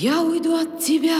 я уйду от тебя.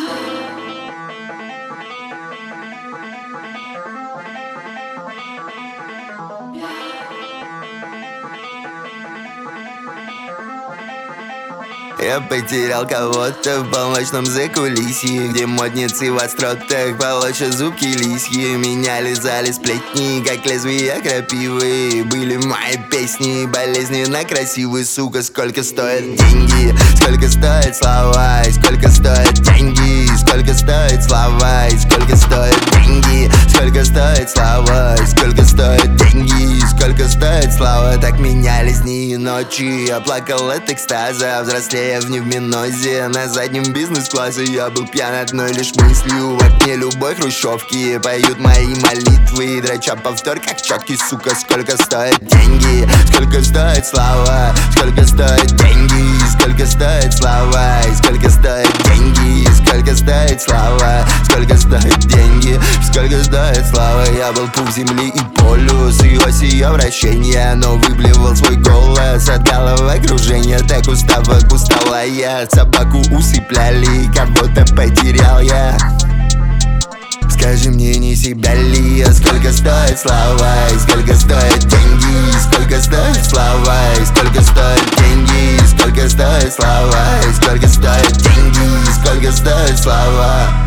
Я потерял кого-то в полночном закулисье, где модницы в остротах полоща зубки лисьи. Меня лизали сплетни, как лезвия крапивы. Были мои песни болезненно красивые. Сука, сколько стоят деньги, сколько стоят слова, и сколько стоят деньги, сколько стоят слова, и сколько стоят деньги, сколько стоит слава, и сколько стоят деньги, сколько стоит слава. Так менялись дни и ночи, я плакал от экстаза, взрослея в невминозе. На заднем бизнес-классе я был пьян одной лишь мыслью. В окне любой хрущевки поют мои молитвы, дроча повтор как четкий. Сука, сколько стоят деньги, сколько стоит слава, сколько стоят деньги, сколько стоит слава, и сколько стоят деньги, сколько стоит слава, сколько стоят деньги, сколько стоит слава. Я был пух земли и полюс, и ось ее вращения, но выблевал свой голос от головокружения. Так уставок устала я, собаку усыпляли, кого-то потерял я. Скажи мне, не себя ли я? Сколько стоит слова, и сколько стоят деньги, сколько стоит слова, и сколько стоят деньги, сколько стоит слова, и сколько стоят деньги, сколько стоит слова.